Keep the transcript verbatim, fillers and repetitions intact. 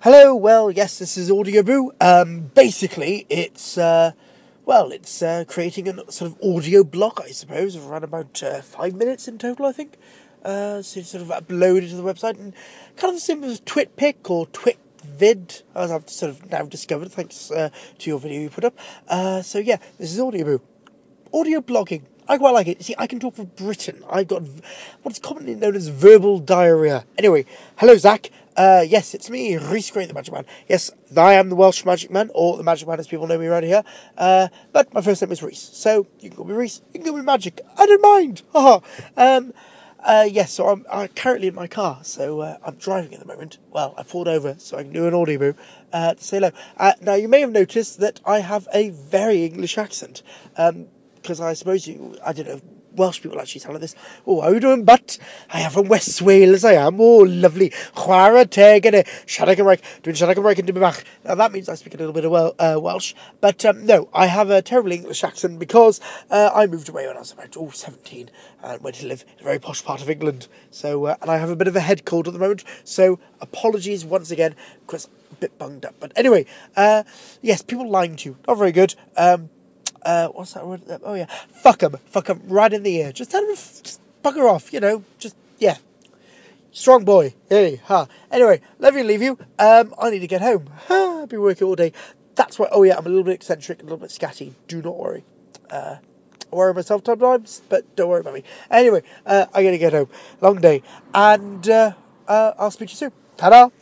Hello, well, yes, this is Audio Boo. Um, basically, it's, uh, well, it's uh, creating a sort of audio blog, I suppose, of around about uh, five minutes in total, I think. Uh, so it's sort of uploaded to the website, and kind of the same as TwitPic or TwitVid, as I've sort of now discovered, thanks uh, to your video you put up. Uh, so yeah, this is Audio Boo. Audio blogging. I quite like it. See, I can talk for Britain. I've got what's commonly known as verbal diarrhea. Anyway, hello, Zach. Uh, yes, it's me, Rhys Gray, the Magic Man. Yes, I am the Welsh Magic Man, or the Magic Man as people know me around here. Uh, but my first name is Rhys. So, you can call me Rhys, you can call me Magic. I don't mind. Haha. um, uh, yes, so I'm, I'm currently in my car, so uh, I'm driving at the moment. Well, I pulled over so I can do an audio boo uh, to say hello. Uh, now, you may have noticed that I have a very English accent. Um, because I suppose you, I don't know, Welsh people actually tell this. Oh, how you doing, but? I am from West Wales, I am. Oh, lovely. Chwarae teg yn y siarad Cymraeg. Dwi'n siarad Cymraeg yn dipyn bach. Now, that means I speak a little bit of well, uh, Welsh. But, um, no, I have a terrible English accent because uh, I moved away when I was about, oh, seventeen and went to live in a very posh part of England. So, uh, and I have a bit of a head cold at the moment. So, apologies once again, because I'm a bit bunged up. But anyway, uh, yes, people lying to you. Not very good. Um... Uh, what's that word? Oh, yeah. Fuck 'em. Fuck 'em right in the ear. Just tell them to f- just bugger off, you know. Just, yeah. Strong boy. Hey, ha. Anyway, love you, leave you. Um, I need to get home. I've been working all day. That's why, oh, yeah, I'm a little bit eccentric, a little bit scatty. Do not worry. Uh, I worry myself sometimes, but don't worry about me. Anyway, uh, I gotta get home. Long day. And, uh, uh, I'll speak to you soon. Ta-da!